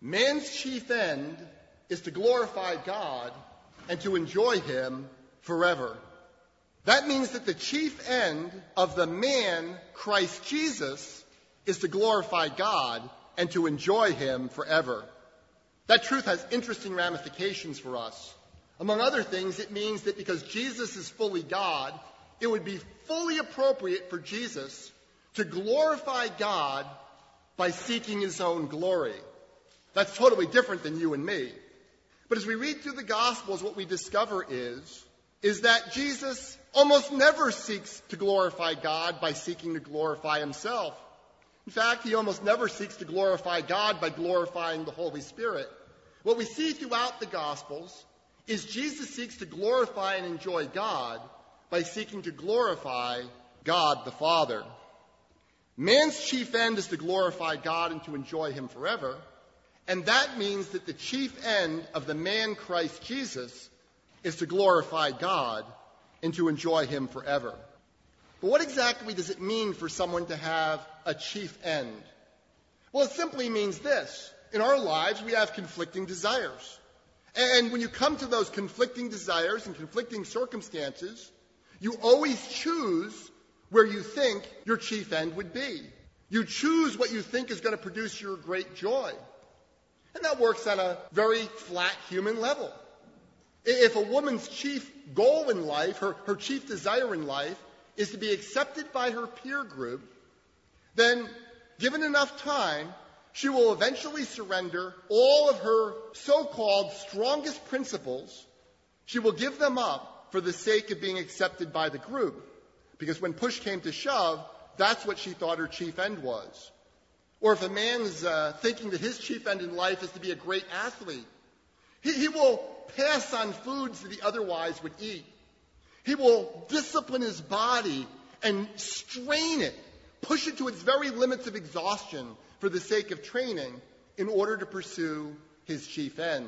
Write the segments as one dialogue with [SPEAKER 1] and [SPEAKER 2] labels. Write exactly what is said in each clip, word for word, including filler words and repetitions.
[SPEAKER 1] Man's chief end is to glorify God and to enjoy him forever. That means that the chief end of the man, Christ Jesus, is to glorify God and to enjoy him forever. That truth has interesting ramifications for us. Among other things, it means that because Jesus is fully God, it would be fully appropriate for Jesus to glorify God by seeking his own glory. That's totally different than you and me. But as we read through the Gospels, what we discover is, is that Jesus almost never seeks to glorify God by seeking to glorify himself. In fact, he almost never seeks to glorify God by glorifying the Holy Spirit. What we see throughout the Gospels is Jesus seeks to glorify and enjoy God by seeking to glorify God the Father. Man's chief end is to glorify God and to enjoy him forever. And that means that the chief end of the man Christ Jesus is to glorify God and to enjoy him forever. But what exactly does it mean for someone to have a chief end? Well, it simply means this. In our lives, we have conflicting desires. And when you come to those conflicting desires and conflicting circumstances, you always choose where you think your chief end would be. You choose what you think is going to produce your great joy. And that works on a very flat human level. If a woman's chief goal in life, her, her chief desire in life, is to be accepted by her peer group, then given enough time, she will eventually surrender all of her so-called strongest principles. She will give them up for the sake of being accepted by the group. Because when push came to shove, that's what she thought her chief end was. Or if a man's uh, thinking that his chief end in life is to be a great athlete, he, he will pass on foods that he otherwise would eat. He will discipline his body and strain it, push it to its very limits of exhaustion for the sake of training in order to pursue his chief end.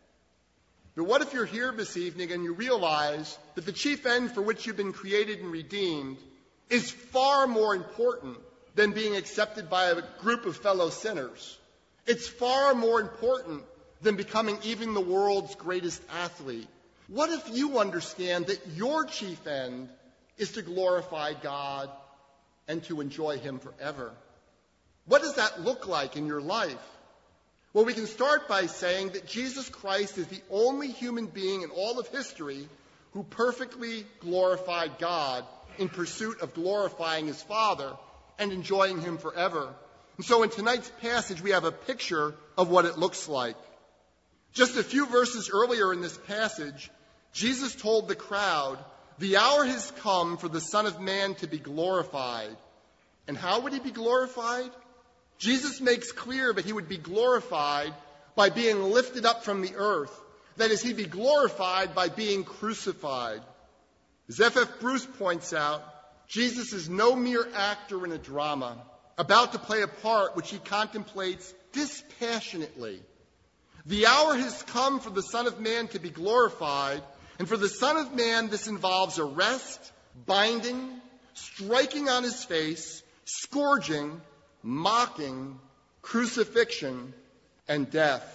[SPEAKER 1] But what if you're here this evening and you realize that the chief end for which you've been created and redeemed is far more important than being accepted by a group of fellow sinners? It's far more important than becoming even the world's greatest athlete. What if you understand that your chief end is to glorify God and to enjoy him forever? What does that look like in your life? Well, we can start by saying that Jesus Christ is the only human being in all of history who perfectly glorified God in pursuit of glorifying his Father and enjoying him forever. And so in tonight's passage, we have a picture of what it looks like. Just a few verses earlier in this passage, Jesus told the crowd, "The hour has come for the Son of Man to be glorified." And how would he be glorified? Jesus makes clear that he would be glorified by being lifted up from the earth. That is, he'd be glorified by being crucified. As F F Bruce points out, Jesus is no mere actor in a drama, about to play a part which he contemplates dispassionately. The hour has come for the Son of Man to be glorified, and for the Son of Man this involves arrest, binding, striking on his face, scourging, mocking, crucifixion, and death.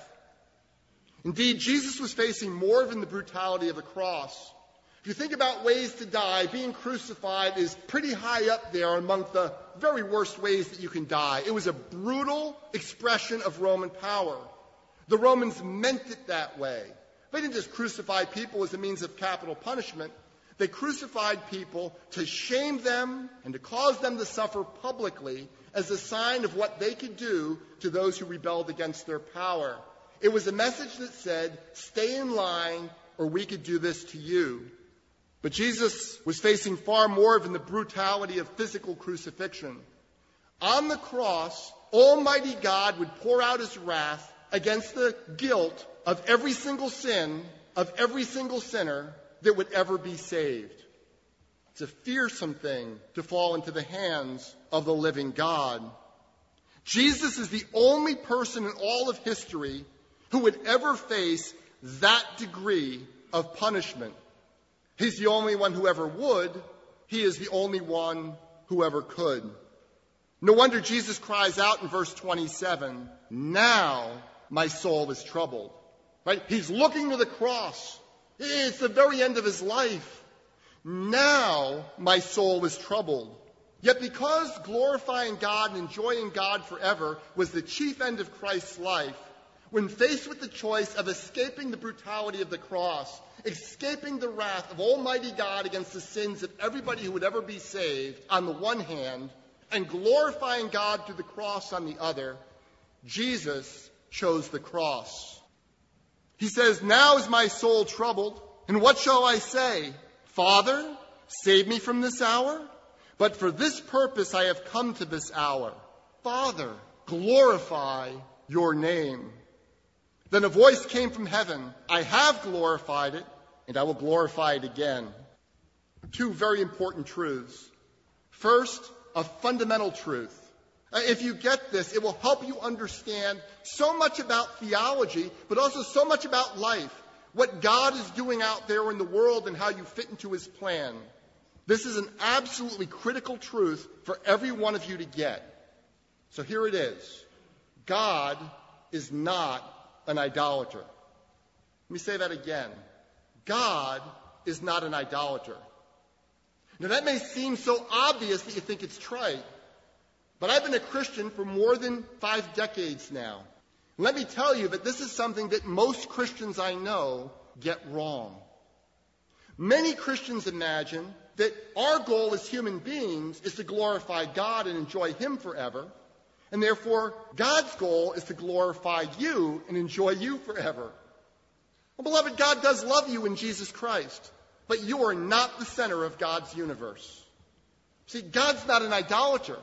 [SPEAKER 1] Indeed, Jesus was facing more than the brutality of the cross. If you think about ways to die, being crucified is pretty high up there among the very worst ways that you can die. It was a brutal expression of Roman power. The Romans meant it that way. They didn't just crucify people as a means of capital punishment. They crucified people to shame them and to cause them to suffer publicly as a sign of what they could do to those who rebelled against their power. It was a message that said, stay in line or we could do this to you. But Jesus was facing far more than the brutality of physical crucifixion. On the cross, Almighty God would pour out his wrath against the guilt of every single sin, of every single sinner that would ever be saved. It's a fearsome thing to fall into the hands of the living God. Jesus is the only person in all of history who would ever face that degree of punishment. He's the only one who ever would. He is the only one who ever could. No wonder Jesus cries out in verse twenty-seven, "Now my soul is troubled. Right? He's looking to the cross. It's the very end of his life. Now my soul is troubled. Yet because glorifying God and enjoying God forever was the chief end of Christ's life, when faced with the choice of escaping the brutality of the cross, escaping the wrath of Almighty God against the sins of everybody who would ever be saved on the one hand, and glorifying God through the cross on the other, Jesus chose the cross. He says, now is my soul troubled, and what shall I say? Father, save me from this hour? But for this purpose I have come to this hour. Father, glorify your name. Then a voice came from heaven. I have glorified it, and I will glorify it again. Two very important truths. First, a fundamental truth. Uh, if you get this, it will help you understand so much about theology, but also so much about life, what God is doing out there in the world and how you fit into his plan. This is an absolutely critical truth for every one of you to get. So here it is. God is not an idolater. Let me say that again. God is not an idolater. Now that may seem so obvious that you think it's trite, but I've been a Christian for more than five decades now. And let me tell you that this is something that most Christians I know get wrong. Many Christians imagine that our goal as human beings is to glorify God and enjoy him forever, and therefore God's goal is to glorify you and enjoy you forever. Well, beloved, God does love you in Jesus Christ, but you are not the center of God's universe. See, God's not an idolater.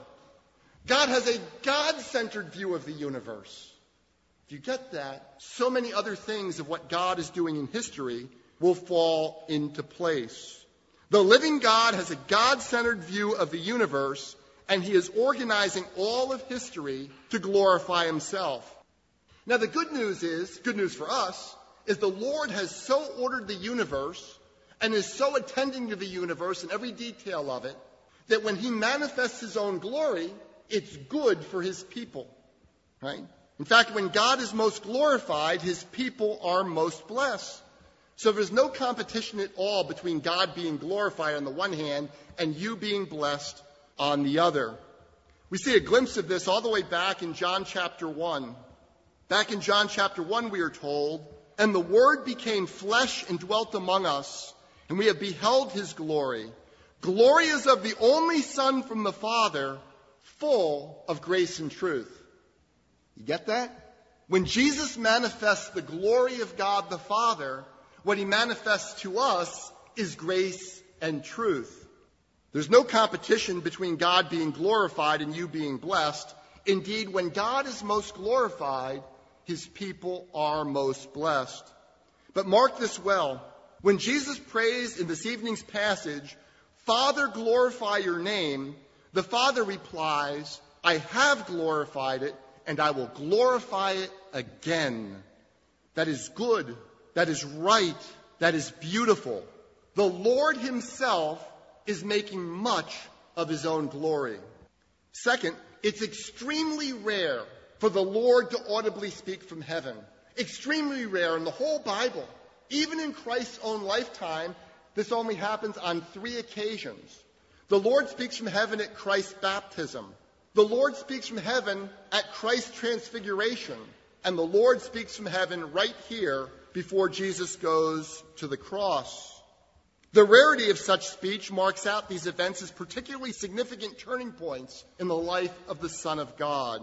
[SPEAKER 1] God has a God-centered view of the universe. If you get that, so many other things of what God is doing in history will fall into place. The living God has a God-centered view of the universe, and he is organizing all of history to glorify himself. Now, the good news is, good news for us, is the Lord has so ordered the universe and is so attending to the universe and every detail of it that when he manifests his own glory, it's good for his people. Right? In fact, when God is most glorified, his people are most blessed. So there's no competition at all between God being glorified on the one hand and you being blessed on the other. We see a glimpse of this all the way back in John chapter one. Back in John chapter one, we are told, and the Word became flesh and dwelt among us, and we have beheld his glory. Glory is of the only Son from the Father, full of grace and truth. You get that? When Jesus manifests the glory of God the Father, what he manifests to us is grace and truth. There's no competition between God being glorified and you being blessed. Indeed, when God is most glorified, his people are most blessed. But mark this well. When Jesus prays in this evening's passage, Father, glorify your name, the Father replies, I have glorified it, and I will glorify it again. That is good. That is right. That is beautiful. The Lord himself is making much of his own glory. Second, it's extremely rare for the Lord to audibly speak from heaven. Extremely rare in the whole Bible. Even in Christ's own lifetime, this only happens on three occasions. The Lord speaks from heaven at Christ's baptism. The Lord speaks from heaven at Christ's transfiguration. And the Lord speaks from heaven right here before Jesus goes to the cross. The rarity of such speech marks out these events as particularly significant turning points in the life of the Son of God.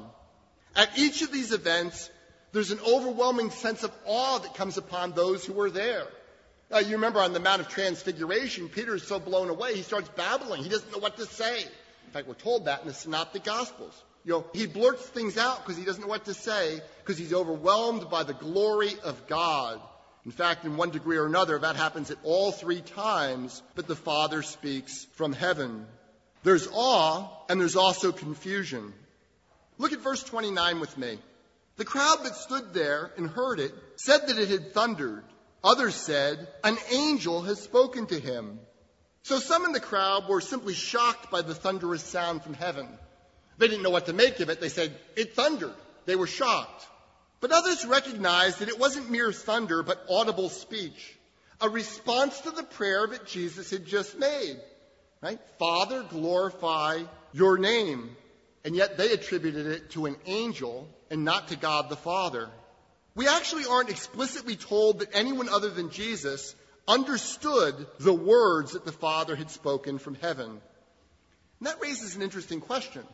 [SPEAKER 1] At each of these events, there's an overwhelming sense of awe that comes upon those who were there. Uh, you remember on the Mount of Transfiguration, Peter is so blown away, he starts babbling. He doesn't know what to say. In fact, we're told that in the Synoptic Gospels. You know, he blurts things out because he doesn't know what to say, because he's overwhelmed by the glory of God. In fact, in one degree or another, that happens at all three times that the Father speaks from heaven. There's awe, and there's also confusion. Look at verse twenty-nine with me. The crowd that stood there and heard it said that it had thundered. Others said, an angel has spoken to him. So some in the crowd were simply shocked by the thunderous sound from heaven. They didn't know what to make of it. They said, it thundered. They were shocked. But others recognized that it wasn't mere thunder, but audible speech, a response to the prayer that Jesus had just made. Right? Father, glorify your name. And yet they attributed it to an angel and not to God the Father. We actually aren't explicitly told that anyone other than Jesus understood the words that the Father had spoken from heaven. And that raises an interesting question.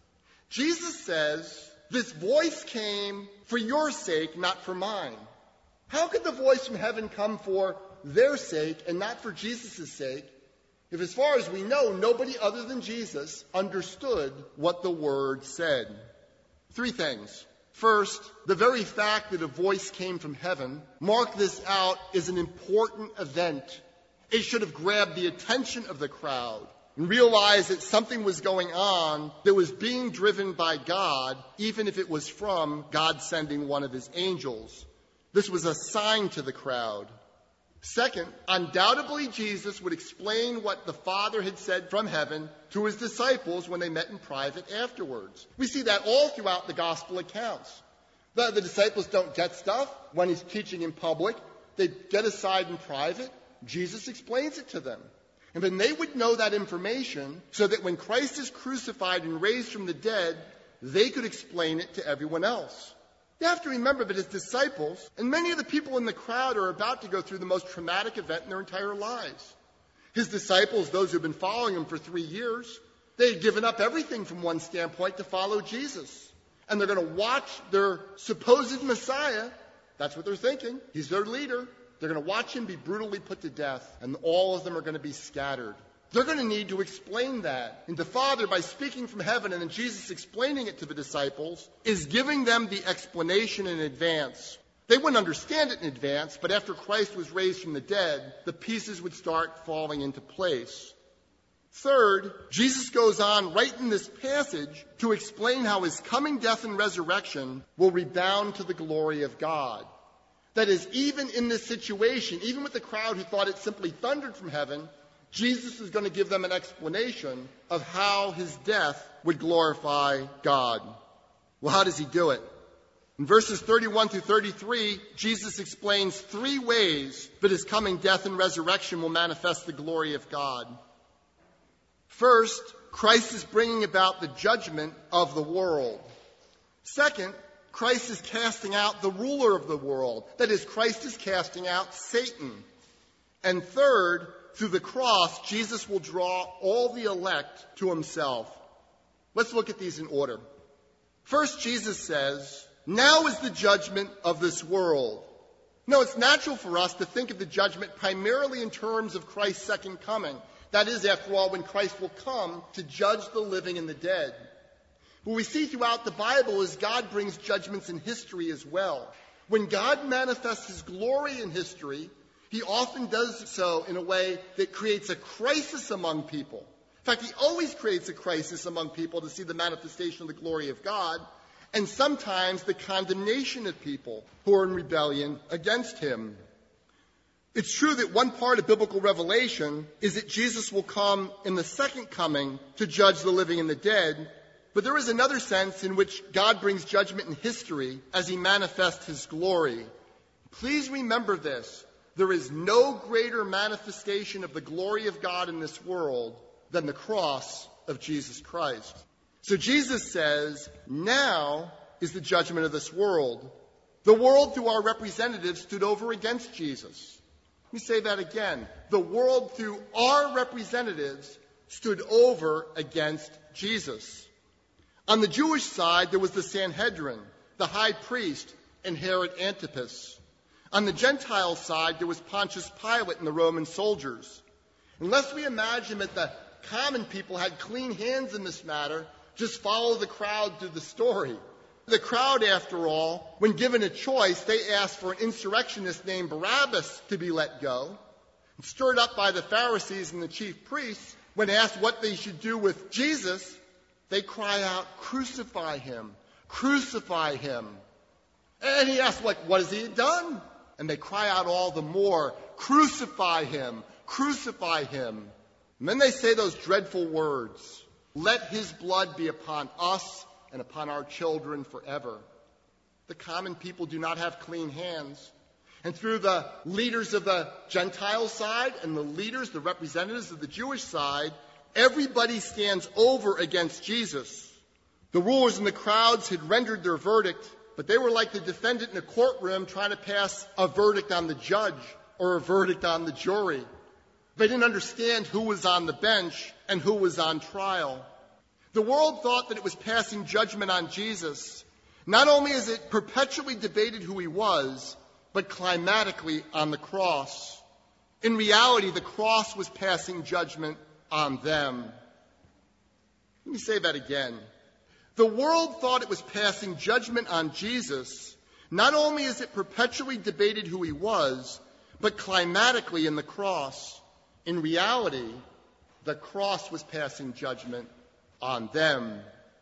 [SPEAKER 1] Jesus says, this voice came for your sake, not for mine. How could the voice from heaven come for their sake and not for Jesus' sake, if as far as we know, nobody other than Jesus understood what the word said? Three things. First, the very fact that a voice came from heaven marked this out as an important event. It should have grabbed the attention of the crowd and realized that something was going on that was being driven by God, even if it was from God sending one of his angels. This was a sign to the crowd. Second, undoubtedly Jesus would explain what the Father had said from heaven to his disciples when they met in private afterwards. We see that all throughout the gospel accounts. The, the disciples don't get stuff when he's teaching in public. They get aside in private. Jesus explains it to them. And then they would know that information so that when Christ is crucified and raised from the dead, they could explain it to everyone else. You have to remember that his disciples and many of the people in the crowd are about to go through the most traumatic event in their entire lives. His disciples, those who have been following him for three years, they had given up everything from one standpoint to follow Jesus. And they're going to watch their supposed Messiah. That's what they're thinking. He's their leader. They're going to watch him be brutally put to death, and all of them are going to be scattered. They're going to need to explain that. And the Father, by speaking from heaven and then Jesus explaining it to the disciples, is giving them the explanation in advance. They wouldn't understand it in advance, but after Christ was raised from the dead, the pieces would start falling into place. Third, Jesus goes on right in this passage to explain how his coming death and resurrection will redound to the glory of God. That is, even in this situation, even with the crowd who thought it simply thundered from heaven, Jesus is going to give them an explanation of how his death would glorify God. Well, how does he do it? In verses thirty-one through thirty-three, Jesus explains three ways that his coming death and resurrection will manifest the glory of God. First, Christ is bringing about the judgment of the world. Second, Christ is casting out the ruler of the world. That is, Christ is casting out Satan. And third, through the cross, Jesus will draw all the elect to himself. Let's look at these in order. First, Jesus says, now is the judgment of this world. No, it's natural for us to think of the judgment primarily in terms of Christ's second coming. That is, after all, when Christ will come to judge the living and the dead. What we see throughout the Bible is God brings judgments in history as well. When God manifests his glory in history, he often does so in a way that creates a crisis among people. In fact, he always creates a crisis among people to see the manifestation of the glory of God, and sometimes the condemnation of people who are in rebellion against him. It's true that one part of biblical revelation is that Jesus will come in the second coming to judge the living and the dead, but there is another sense in which God brings judgment in history as he manifests his glory. Please remember this. There is no greater manifestation of the glory of God in this world than the cross of Jesus Christ. So Jesus says, now is the judgment of this world. The world, through our representatives, stood over against Jesus. Let me say that again. The world, through our representatives, stood over against Jesus. On the Jewish side, there was the Sanhedrin, the high priest, and Herod Antipas. On the Gentile side, there was Pontius Pilate and the Roman soldiers. Unless we imagine that the common people had clean hands in this matter, just follow the crowd through the story. The crowd, after all, when given a choice, they asked for an insurrectionist named Barabbas to be let go. And stirred up by the Pharisees and the chief priests, when asked what they should do with Jesus, they cry out, crucify him, crucify him. And he asks, like, what has he done? And they cry out all the more, crucify him, crucify him. And then they say those dreadful words, let his blood be upon us and upon our children forever. the common people do not have clean hands. And through the leaders of the Gentile side and the leaders, the representatives of the Jewish side, everybody stands over against Jesus. The rulers and the crowds had rendered their verdict, but they were like the defendant in a courtroom trying to pass a verdict on the judge or a verdict on the jury. They didn't understand who was on the bench and who was on trial. The world thought that it was passing judgment on Jesus. Not only is it perpetually debated who he was, but climatically on the cross. In reality, the cross was passing judgment on them. Let me say that again. The world thought it was passing judgment on Jesus. Not only is it perpetually debated who he was, but climatically in the cross. In reality, the cross was passing judgment on them.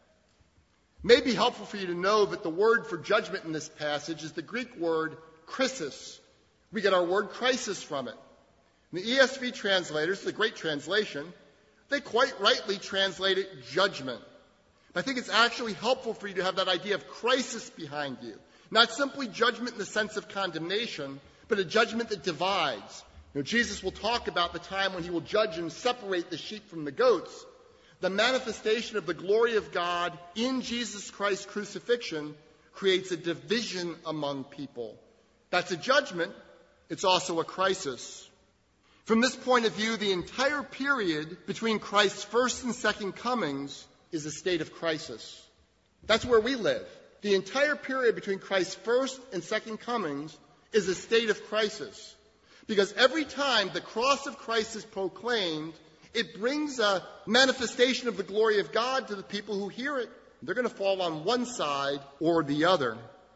[SPEAKER 1] It may be helpful for you to know that the word for judgment in this passage is the Greek word krisis. We get our word crisis from it. The E S V translators, the great translation, they quite rightly translate it judgment. But I think it's actually helpful for you to have that idea of crisis behind you. Not simply judgment in the sense of condemnation, but a judgment that divides. You know, Jesus will talk about the time when he will judge and separate the sheep from the goats. The manifestation of the glory of God in Jesus Christ's crucifixion creates a division among people. That's a judgment. It's also a crisis. From this point of view, the entire period between Christ's first and second comings is a state of crisis. That's where we live. The entire period between Christ's first and second comings is a state of crisis. Because every time the cross of Christ is proclaimed, it brings a manifestation of the glory of God to the people who hear it. They're going to fall on one side or the other.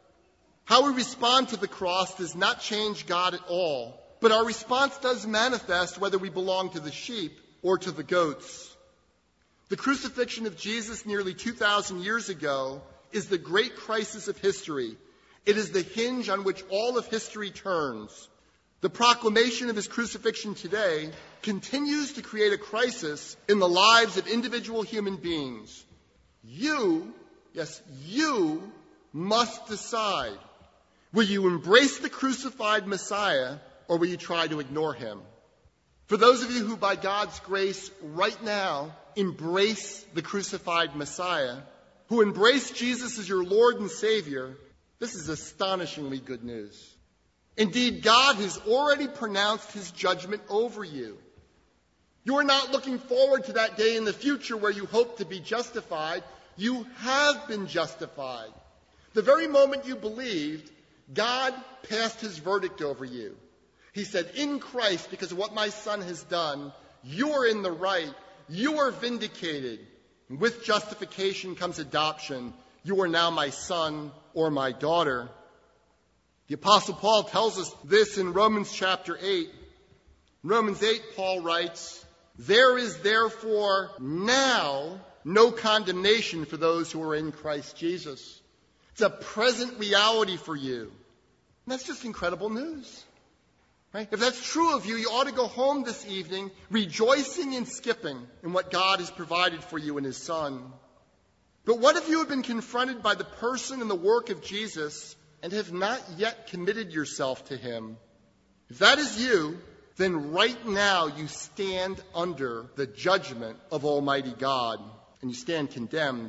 [SPEAKER 1] How we respond to the cross does not change God at all, but our response does manifest whether we belong to the sheep or to the goats. The crucifixion of Jesus nearly two thousand years ago is the great crisis of history. It is the hinge on which all of history turns. The proclamation of his crucifixion today continues to create a crisis in the lives of individual human beings. You, yes, you must decide. Will you embrace the crucified Messiah, or will you try to ignore him? For those of you who, by God's grace, right now embrace the crucified Messiah, who embrace Jesus as your Lord and Savior, this is astonishingly good news. Indeed, God has already pronounced his judgment over you. You are not looking forward to that day in the future where you hope to be justified. You have been justified. The very moment you believed, God passed his verdict over you. He said, in Christ, because of what my Son has done, you are in the right. You are vindicated. And with justification comes adoption. You are now my son or my daughter. The Apostle Paul tells us this in Romans chapter eight. In Romans eight, Paul writes, there is therefore now no condemnation for those who are in Christ Jesus. It's a present reality for you. And that's just incredible news. Right? If that's true of you, you ought to go home this evening rejoicing and skipping in what God has provided for you in his Son. But what if you have been confronted by the person and the work of Jesus and have not yet committed yourself to him? If that is you, then right now you stand under the judgment of Almighty God, and you stand condemned.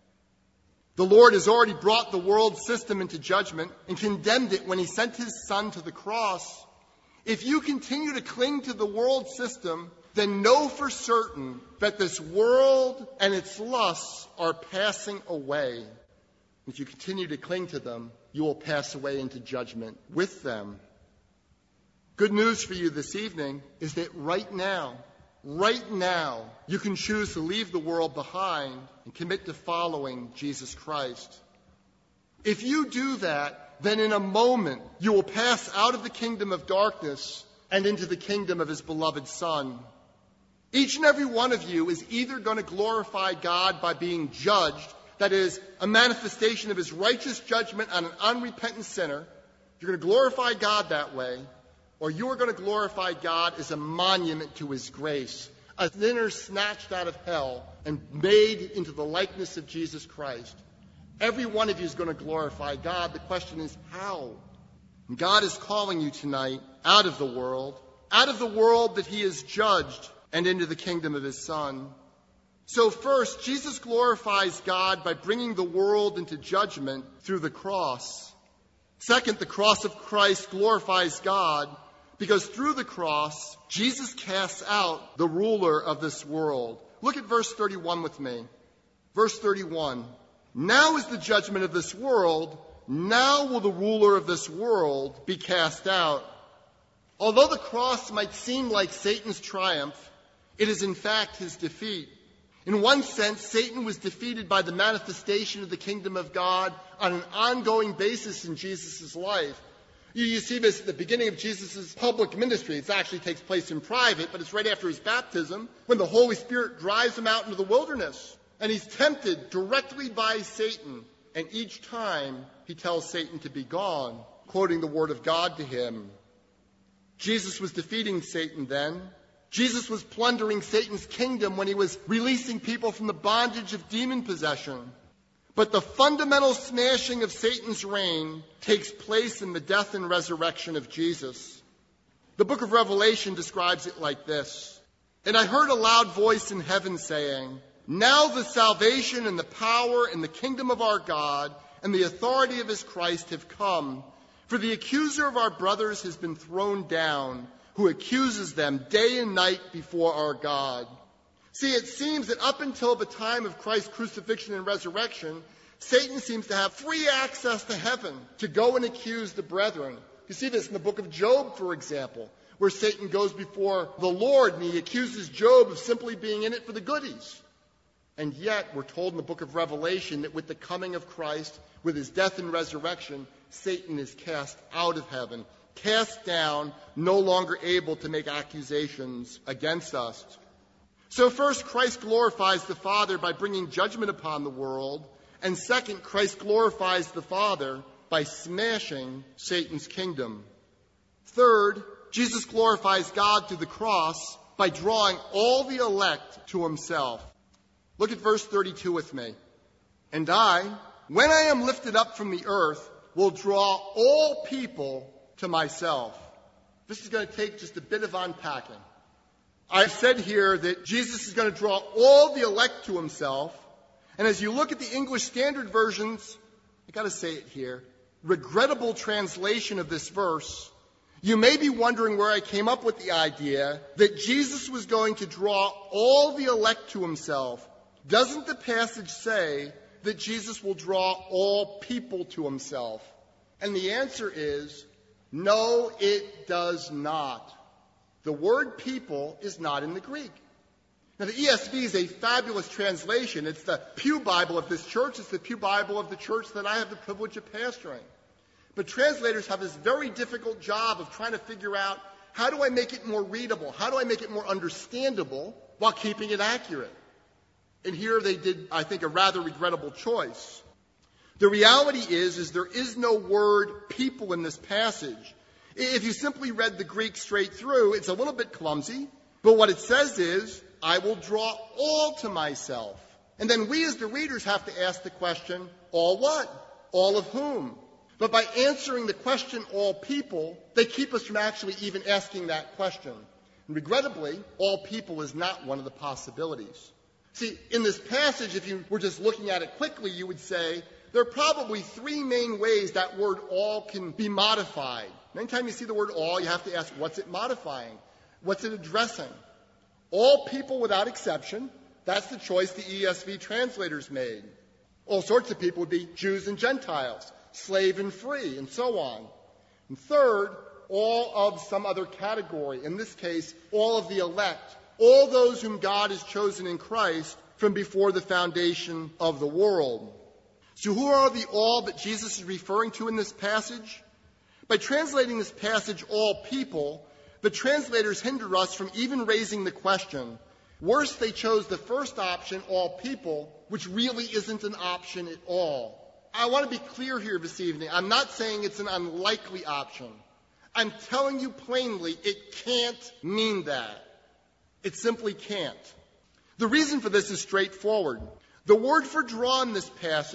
[SPEAKER 1] The Lord has already brought the world system into judgment and condemned it when he sent his Son to the cross. If you continue to cling to the world system, then know for certain that this world and its lusts are passing away. If you continue to cling to them, you will pass away into judgment with them. Good news for you this evening is that right now, right now, you can choose to leave the world behind and commit to following Jesus Christ. If you do that, then in a moment you will pass out of the kingdom of darkness and into the kingdom of his beloved Son. Each and every one of you is either going to glorify God by being judged, that is, a manifestation of his righteous judgment on an unrepentant sinner. You're going to glorify God that way, or you are going to glorify God as a monument to his grace, a sinner snatched out of hell and made into the likeness of Jesus Christ. Every one of you is going to glorify God. The question is how? And God is calling you tonight out of the world, out of the world that he has judged, and into the kingdom of his Son. So first, Jesus glorifies God by bringing the world into judgment through the cross. Second, the cross of Christ glorifies God because through the cross, Jesus casts out the ruler of this world. Look at verse thirty-one with me. Verse thirty-one. Now is the judgment of this world. Now will the ruler of this world be cast out. Although the cross might seem like Satan's triumph, it is in fact his defeat. In one sense, Satan was defeated by the manifestation of the kingdom of God on an ongoing basis in Jesus' life. You, you see this at the beginning of Jesus' public ministry. It actually takes place in private, but it's right after his baptism when the Holy Spirit drives him out into the wilderness. And he's tempted directly by Satan. And each time he tells Satan to be gone, quoting the word of God to him. Jesus was defeating Satan then. Jesus was plundering Satan's kingdom when he was releasing people from the bondage of demon possession. But the fundamental smashing of Satan's reign takes place in the death and resurrection of Jesus. The book of Revelation describes it like this. And I heard a loud voice in heaven saying, now the salvation and the power and the kingdom of our God and the authority of his Christ have come. For the accuser of our brothers has been thrown down, who accuses them day and night before our God. See, it seems that up until the time of Christ's crucifixion and resurrection, Satan seems to have free access to heaven to go and accuse the brethren. You see this in the book of Job, for example, where Satan goes before the Lord and he accuses Job of simply being in it for the goodies. And yet, we're told in the book of Revelation that with the coming of Christ, with his death and resurrection, Satan is cast out of heaven, cast down, no longer able to make accusations against us. So first, Christ glorifies the Father by bringing judgment upon the world. And second, Christ glorifies the Father by smashing Satan's kingdom. Third, Jesus glorifies God through the cross by drawing all the elect to himself. Look at verse thirty-two with me. And I, when I am lifted up from the earth, will draw all people to myself. This is going to take just a bit of unpacking. I've said here that Jesus is going to draw all the elect to himself. And as you look at the English Standard Versions, I got to say it here, regrettable translation of this verse, you may be wondering where I came up with the idea that Jesus was going to draw all the elect to himself. Doesn't the passage say that Jesus will draw all people to himself? And the answer is, no, it does not. The word people is not in the Greek. Now, the E S V is a fabulous translation. It's the Pew Bible of this church. It's the Pew Bible of the church that I have the privilege of pastoring. But translators have this very difficult job of trying to figure out, how do I make it more readable? How do I make it more understandable while keeping it accurate? And here they did, I think, a rather regrettable choice. The reality is, is there is no word people in this passage. If you simply read the Greek straight through, it's a little bit clumsy. But what it says is, I will draw all to myself. And then we as the readers have to ask the question, all what? All of whom? But by answering the question, all people, they keep us from actually even asking that question. And regrettably, all people is not one of the possibilities. See, in this passage, if you were just looking at it quickly, you would say there are probably three main ways that word all can be modified. And anytime you see the word all, you have to ask, what's it modifying? What's it addressing? All people without exception. That's the choice the E S V translators made. All sorts of people would be Jews and Gentiles, slave and free, and so on. And third, all of some other category. In this case, all of the elect. All those whom God has chosen in Christ from before the foundation of the world. So who are the all that Jesus is referring to in this passage? By translating this passage, all people, the translators hinder us from even raising the question. Worse, they chose the first option, all people, which really isn't an option at all. I want to be clear here this evening. I'm not saying it's an unlikely option. I'm telling you plainly, it can't mean that. It simply can't. The reason for this is straightforward. The word for draw in this passage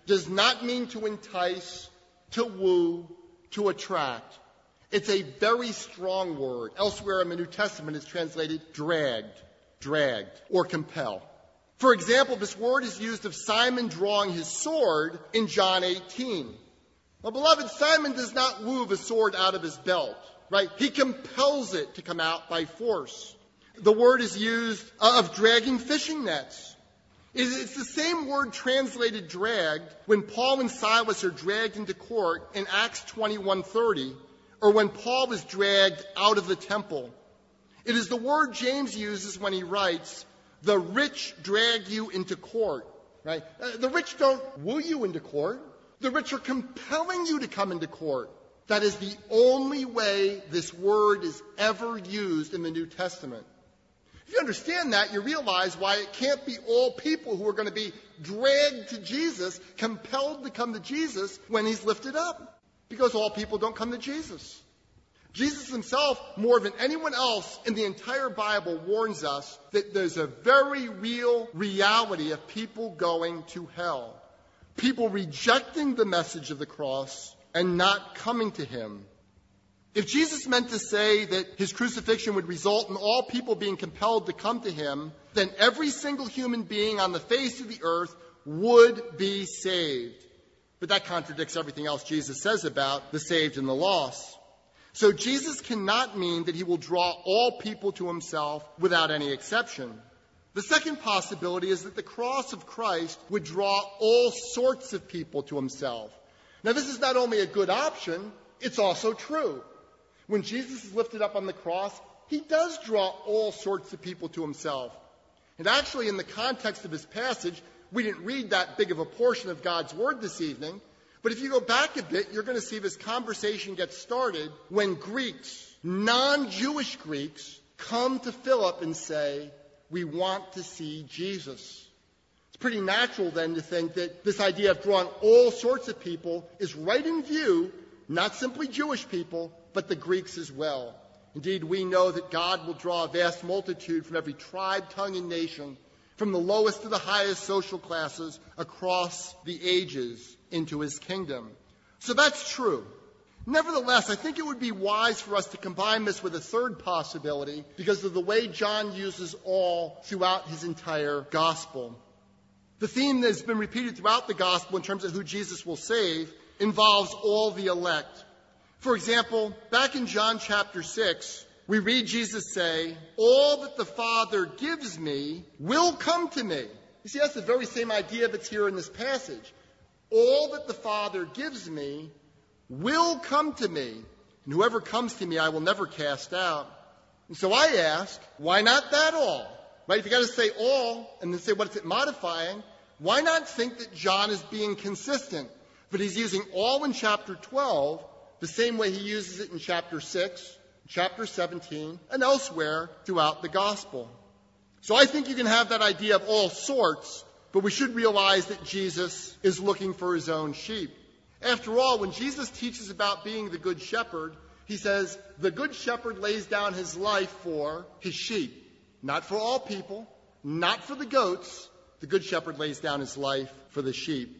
[SPEAKER 1] does not mean to entice, to woo, to attract. It's a very strong word. Elsewhere in the New Testament, it's translated dragged, dragged, or compel. For example, this word is used of Simon drawing his sword in John eighteen. Well, beloved, Simon does not woo the sword out of his belt, right? He compels it to come out by force. The word is used of dragging fishing nets. It's the same word translated dragged when Paul and Silas are dragged into court in Acts twenty-one thirty, or when Paul was dragged out of the temple. It is the word James uses when he writes, the rich drag you into court, right? Uh, the rich don't woo you into court. The rich are compelling you to come into court. That is the only way this word is ever used in the New Testament. If you understand that, you realize why it can't be all people who are going to be dragged to Jesus, compelled to come to Jesus when he's lifted up. Because all people don't come to Jesus. Jesus himself, more than anyone else in the entire Bible, warns us that there's a very real reality of people going to hell. People rejecting the message of the cross and not coming to him. If Jesus meant to say that his crucifixion would result in all people being compelled to come to him, then every single human being on the face of the earth would be saved. But that contradicts everything else Jesus says about the saved and the lost. So Jesus cannot mean that he will draw all people to himself without any exception. The second possibility is that the cross of Christ would draw all sorts of people to himself. Now, this is not only a good option, it's also true. When Jesus is lifted up on the cross, he does draw all sorts of people to himself. And actually, in the context of his passage, we didn't read that big of a portion of God's word this evening, but if you go back a bit, you're going to see this conversation get started when Greeks, non-Jewish Greeks, come to Philip and say, we want to see Jesus. It's pretty natural then to think that this idea of drawing all sorts of people is right in view, not simply Jewish people, but the Greeks as well. Indeed, we know that God will draw a vast multitude from every tribe, tongue, and nation, from the lowest to the highest social classes across the ages into his kingdom. So that's true. Nevertheless, I think it would be wise for us to combine this with a third possibility because of the way John uses all throughout his entire gospel. The theme that has been repeated throughout the gospel in terms of who Jesus will save involves all the elect. For example, back in John chapter six, we read Jesus say, all that the Father gives me will come to me. You see, that's the very same idea that's here in this passage. All that the Father gives me will come to me, and whoever comes to me I will never cast out. And so I ask, why not that all? Right? If you've got to say all, and then say what is it modifying, why not think that John is being consistent? But he's using all in chapter twelve the same way he uses it in chapter six, chapter seventeen, and elsewhere throughout the gospel. So I think you can have that idea of all sorts, but we should realize that Jesus is looking for his own sheep. After all, when Jesus teaches about being the good shepherd, he says, the good shepherd lays down his life for his sheep. Not for all people, not for the goats. The good shepherd lays down his life for the sheep.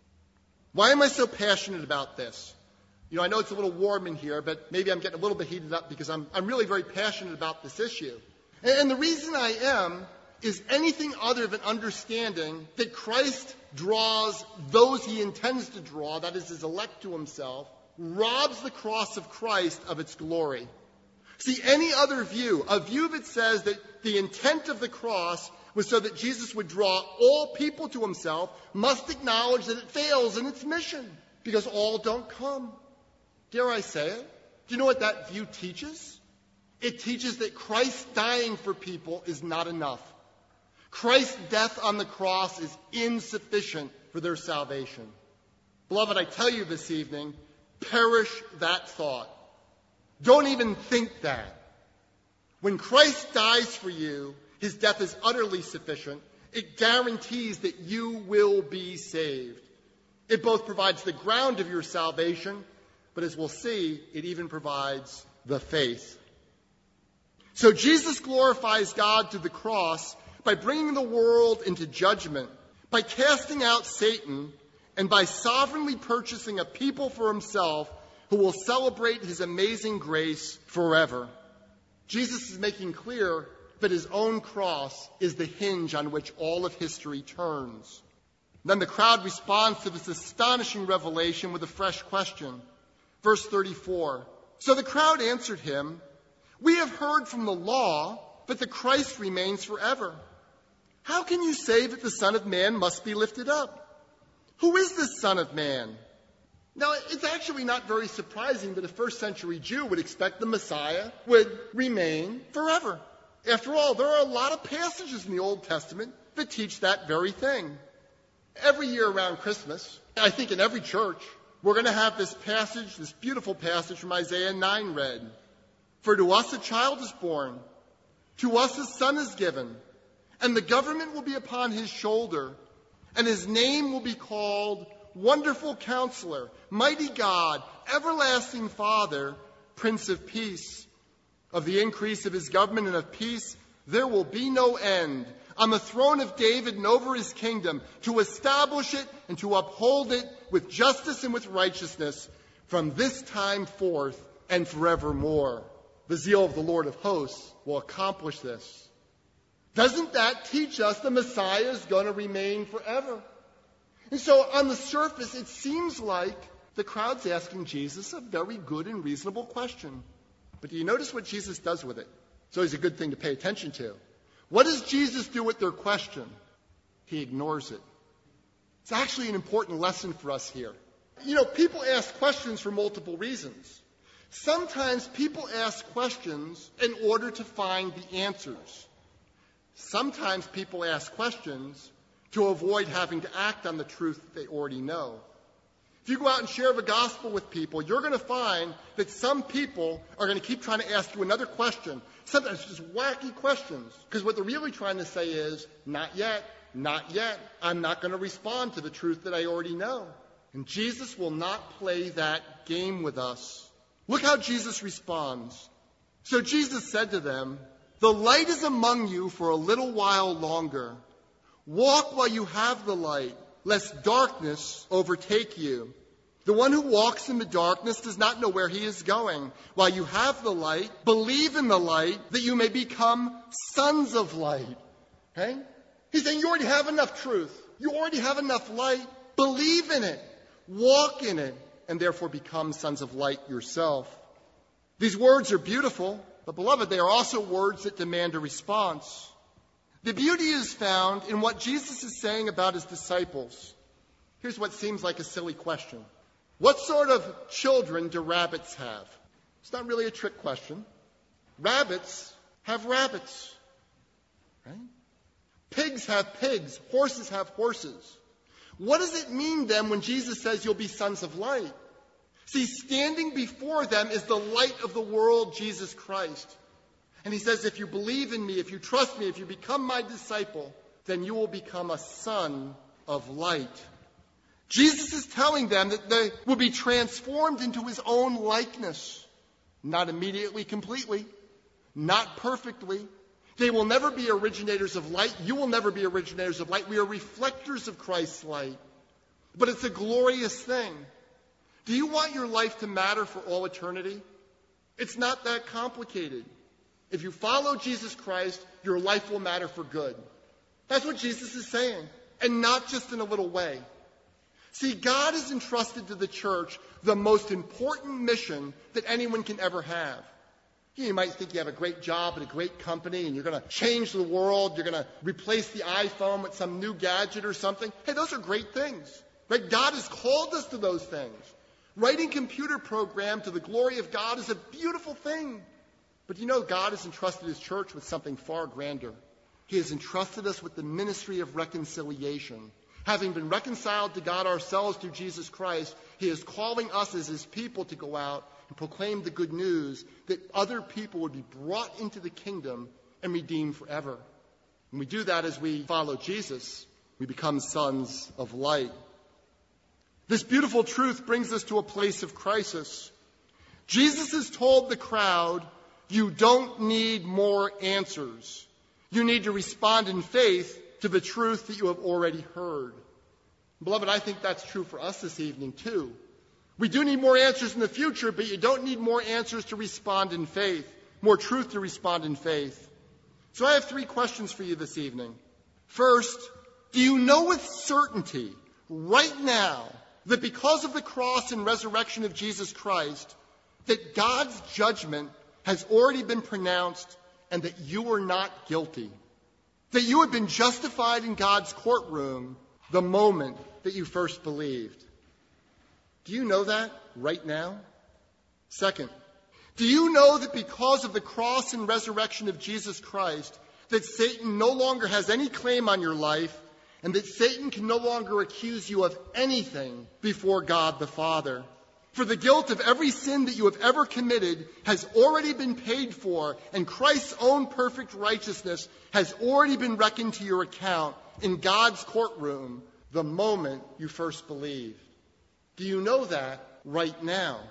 [SPEAKER 1] Why am I so passionate about this? You know, I know it's a little warm in here, but maybe I'm getting a little bit heated up because I'm, I'm really very passionate about this issue. And, and the reason I am is anything other than understanding that Christ draws those he intends to draw, that is his elect to himself, robs the cross of Christ of its glory. See, any other view, a view that says that the intent of the cross was so that Jesus would draw all people to himself, must acknowledge that it fails in its mission because all don't come. Dare I say it? Do you know what that view teaches? It teaches that Christ dying for people is not enough. Christ's death on the cross is insufficient for their salvation. Beloved, I tell you this evening, perish that thought. Don't even think that. When Christ dies for you, his death is utterly sufficient. It guarantees that you will be saved. It both provides the ground of your salvation, but as we'll see, it even provides the faith. So Jesus glorifies God through the cross by bringing the world into judgment, by casting out Satan, and by sovereignly purchasing a people for himself who will celebrate his amazing grace forever. Jesus is making clear that his own cross is the hinge on which all of history turns. Then the crowd responds to this astonishing revelation with a fresh question. Verse thirty-four. So the crowd answered him, "We have heard from the law that the Christ remains forever. How can you say that the Son of Man must be lifted up? Who is this Son of Man?" Now, it's actually not very surprising that a first century Jew would expect the Messiah would remain forever. After all, there are a lot of passages in the Old Testament that teach that very thing. Every year around Christmas, I think in every church, we're going to have this passage, this beautiful passage from Isaiah nine read. For to us a child is born, to us a son is given, and the government will be upon his shoulder, and his name will be called Wonderful Counselor, Mighty God, Everlasting Father, Prince of Peace. Of the increase of his government and of peace, there will be no end. On the throne of David and over his kingdom, to establish it and to uphold it with justice and with righteousness from this time forth and forevermore. The zeal of the Lord of hosts will accomplish this. Doesn't that teach us the Messiah is going to remain forever? And so on the surface, it seems like the crowd's asking Jesus a very good and reasonable question. But do you notice what Jesus does with it? It's always a good thing to pay attention to. What does Jesus do with their question? He ignores it. It's actually an important lesson for us here. You know, people ask questions for multiple reasons. Sometimes people ask questions in order to find the answers. Sometimes people ask questions to avoid having to act on the truth that they already know. If you go out and share the gospel with people, you're going to find that some people are going to keep trying to ask you another question, sometimes just wacky questions, because what they're really trying to say is, not yet, not yet. I'm not going to respond to the truth that I already know. And Jesus will not play that game with us. Look how Jesus responds. So Jesus said to them, "The light is among you for a little while longer. Walk while you have the light, lest darkness overtake you. The one who walks in the darkness does not know where he is going. While you have the light, believe in the light, that you may become sons of light." Okay? He's saying you already have enough truth. You already have enough light. Believe in it. Walk in it. And therefore become sons of light yourself. These words are beautiful, but beloved, they are also words that demand a response. The beauty is found in what Jesus is saying about his disciples. Here's what seems like a silly question. What sort of children do rabbits have? It's not really a trick question. Rabbits have rabbits. Right? Pigs have pigs. Horses have horses. What does it mean then when Jesus says you'll be sons of light? See, standing before them is the light of the world, Jesus Christ. And he says, if you believe in me, if you trust me, if you become my disciple, then you will become a son of light. Jesus is telling them that they will be transformed into his own likeness. Not immediately, completely. Not perfectly. They will never be originators of light. You will never be originators of light. We are reflectors of Christ's light. But it's a glorious thing. Do you want your life to matter for all eternity? It's not that complicated. If you follow Jesus Christ, your life will matter for good. That's what Jesus is saying, and not just in a little way. See, God has entrusted to the church the most important mission that anyone can ever have. You might think you have a great job at a great company and you're going to change the world, you're going to replace the iPhone with some new gadget or something. Hey, those are great things. Right? God has called us to those things. Writing computer program to the glory of God is a beautiful thing. But you know, God has entrusted his church with something far grander. He has entrusted us with the ministry of reconciliation. Having been reconciled to God ourselves through Jesus Christ, he is calling us as his people to go out and proclaim the good news that other people would be brought into the kingdom and redeemed forever. When we do that as we follow Jesus, we become sons of light. This beautiful truth brings us to a place of crisis. Jesus has told the crowd, you don't need more answers. You need to respond in faith to the truth that you have already heard. Beloved, I think that's true for us this evening, too. We do need more answers in the future, but you don't need more answers to respond in faith, more truth to respond in faith. So I have three questions for you this evening. First, do you know with certainty right now that because of the cross and resurrection of Jesus Christ, that God's judgment has already been pronounced and that you are not guilty? That you have been justified in God's courtroom the moment that you first believed? Do you know that right now? Second, do you know that because of the cross and resurrection of Jesus Christ, that Satan no longer has any claim on your life and that Satan can no longer accuse you of anything before God the Father? For the guilt of every sin that you have ever committed has already been paid for, and Christ's own perfect righteousness has already been reckoned to your account in God's courtroom the moment you first believed. Do you know that right now?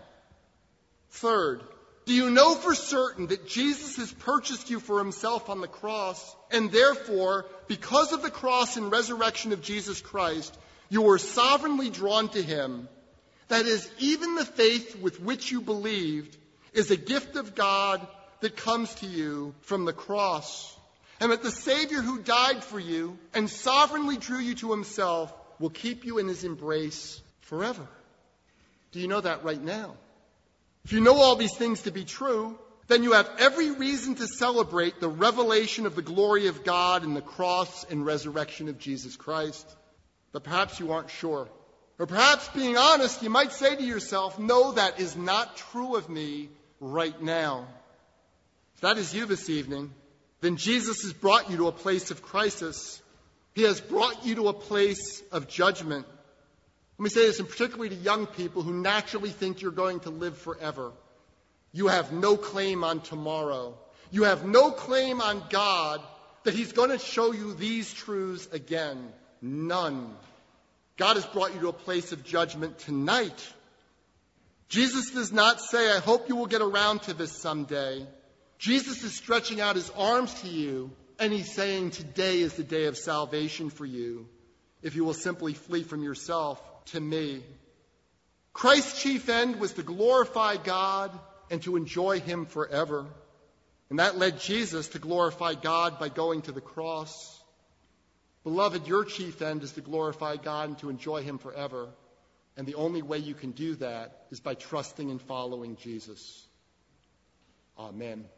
[SPEAKER 1] Third, do you know for certain that Jesus has purchased you for himself on the cross, and therefore, because of the cross and resurrection of Jesus Christ, you were sovereignly drawn to him? That is, even the faith with which you believed is a gift of God that comes to you from the cross, and that the Savior who died for you and sovereignly drew you to himself will keep you in his embrace forever. Do you know that right now? If you know all these things to be true, then you have every reason to celebrate the revelation of the glory of God in the cross and resurrection of Jesus Christ. But perhaps you aren't sure. Or perhaps, being honest, you might say to yourself, no, that is not true of me right now. If that is you this evening, then Jesus has brought you to a place of crisis. He has brought you to a place of judgment. Let me say this, and particularly to young people who naturally think you're going to live forever. You have no claim on tomorrow. You have no claim on God that he's going to show you these truths again. None. God has brought you to a place of judgment tonight. Jesus does not say, I hope you will get around to this someday. Jesus is stretching out his arms to you, and he's saying, today is the day of salvation for you, if you will simply flee from yourself to me. Christ's chief end was to glorify God and to enjoy him forever. And that led Jesus to glorify God by going to the cross. Beloved, your chief end is to glorify God and to enjoy him forever. And the only way you can do that is by trusting and following Jesus. Amen.